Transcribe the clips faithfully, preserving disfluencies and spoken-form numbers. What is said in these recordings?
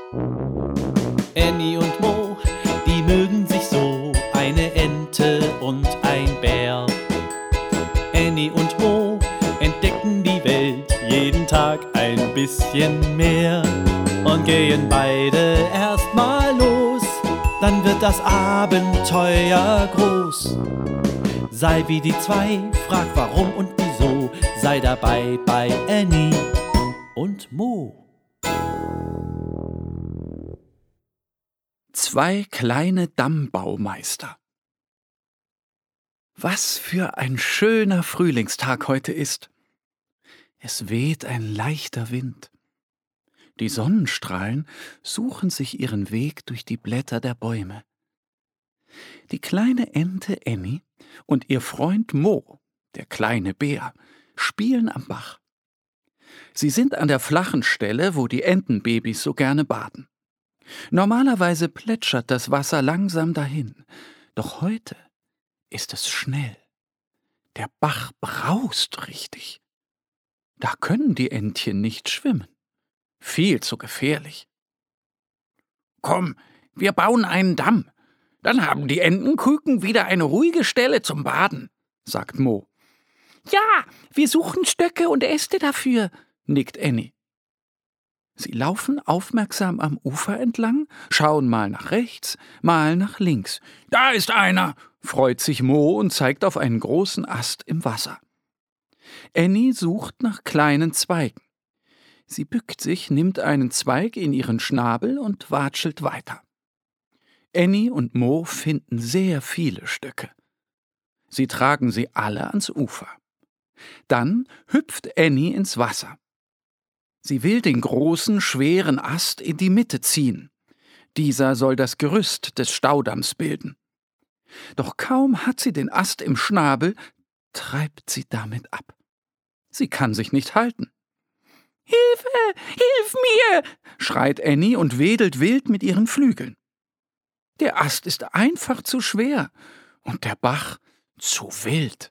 Annie und Mo, die mögen sich so, eine Ente und ein Bär. Annie und Mo entdecken die Welt jeden Tag ein bisschen mehr und gehen beide erstmal los, dann wird das Abenteuer groß. Sei wie die zwei, frag warum und wieso, sei dabei bei Annie und Mo. Zwei kleine Dammbaumeister. Was für ein schöner Frühlingstag heute ist. Es weht ein leichter Wind. Die Sonnenstrahlen suchen sich ihren Weg durch die Blätter der Bäume. Die kleine Ente Annie und ihr Freund Mo, der kleine Bär, spielen am Bach. Sie sind an der flachen Stelle, wo die Entenbabys so gerne baden. Normalerweise plätschert das Wasser langsam dahin, doch heute ist es schnell. Der Bach braust richtig. Da können die Entchen nicht schwimmen. Viel zu gefährlich. »Komm, wir bauen einen Damm. Dann haben die Entenküken wieder eine ruhige Stelle zum Baden«, sagt Mo. »Ja, wir suchen Stöcke und Äste dafür«, nickt Annie. Sie laufen aufmerksam am Ufer entlang, schauen mal nach rechts, mal nach links. »Da ist einer«, freut sich Mo und zeigt auf einen großen Ast im Wasser. Annie sucht nach kleinen Zweigen. Sie bückt sich, nimmt einen Zweig in ihren Schnabel und watschelt weiter. Annie und Mo finden sehr viele Stöcke. Sie tragen sie alle ans Ufer. Dann hüpft Annie ins Wasser. Sie will den großen, schweren Ast in die Mitte ziehen. Dieser soll das Gerüst des Staudamms bilden. Doch kaum hat sie den Ast im Schnabel, treibt sie damit ab. Sie kann sich nicht halten. »Hilfe! Hilf mir!« schreit Annie und wedelt wild mit ihren Flügeln. Der Ast ist einfach zu schwer und der Bach zu wild.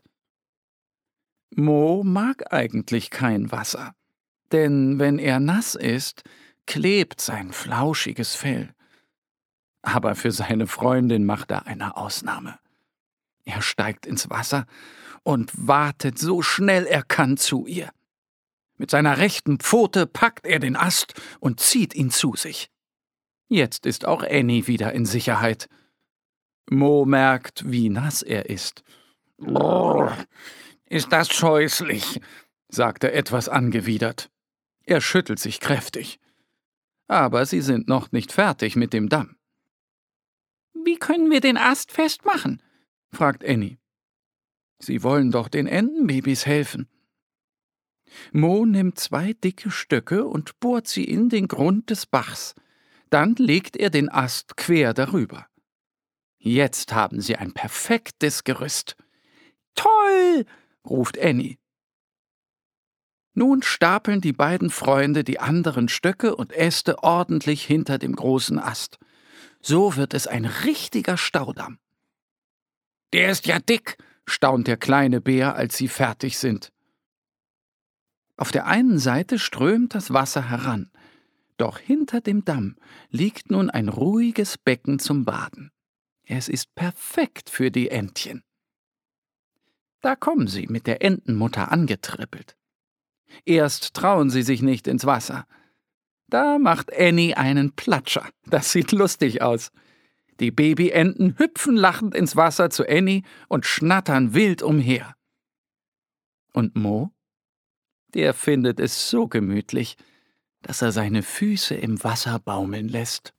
Mo mag eigentlich kein Wasser, denn wenn er nass ist, klebt sein flauschiges Fell. Aber für seine Freundin macht er eine Ausnahme. Er steigt ins Wasser und watet so schnell er kann zu ihr. Mit seiner rechten Pfote packt er den Ast und zieht ihn zu sich. Jetzt ist auch Annie wieder in Sicherheit. Mo merkt, wie nass er ist. »Brrr, ist das scheußlich«, sagt er etwas angewidert. Er schüttelt sich kräftig. Aber sie sind noch nicht fertig mit dem Damm. »Wie können wir den Ast festmachen?« fragt Annie. Sie wollen doch den Entenbabys helfen. Mo nimmt zwei dicke Stöcke und bohrt sie in den Grund des Bachs. Dann legt er den Ast quer darüber. Jetzt haben sie ein perfektes Gerüst. »Toll«, ruft Annie. Nun stapeln die beiden Freunde die anderen Stöcke und Äste ordentlich hinter dem großen Ast. So wird es ein richtiger Staudamm. »Der ist ja dick«, staunt der kleine Bär, als sie fertig sind. Auf der einen Seite strömt das Wasser heran, doch hinter dem Damm liegt nun ein ruhiges Becken zum Baden. Es ist perfekt für die Entchen. Da kommen sie mit der Entenmutter angetrippelt. Erst trauen sie sich nicht ins Wasser. Da macht Annie einen Platscher, das sieht lustig aus. Die Babyenten hüpfen lachend ins Wasser zu Annie und schnattern wild umher. Und Mo? Der findet es so gemütlich, dass er seine Füße im Wasser baumeln lässt.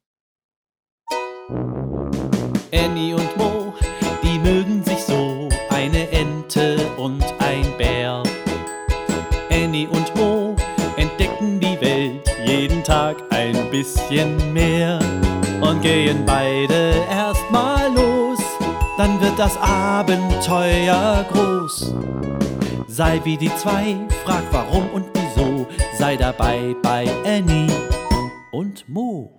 Annie und Mo, die mögen sich so, eine Ente und ein Bär. Annie und Mo entdecken die Welt jeden Tag ein bisschen mehr und gehen beide erstmal los, dann wird das Abenteuer groß. Sei wie die zwei, frag warum und wieso, sei dabei bei Annie und Mo.